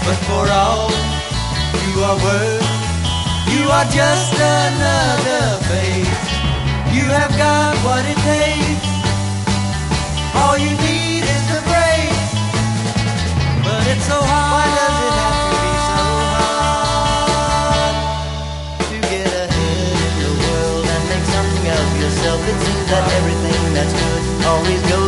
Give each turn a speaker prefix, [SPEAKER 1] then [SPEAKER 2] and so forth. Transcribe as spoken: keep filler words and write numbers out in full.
[SPEAKER 1] But for all you are worth, you are just another face. You have got what it takes. All you need is to break. But it's so hard. Why does it have to be so hard to get ahead in the world and make something of yourself? It seems that everything that's good always goes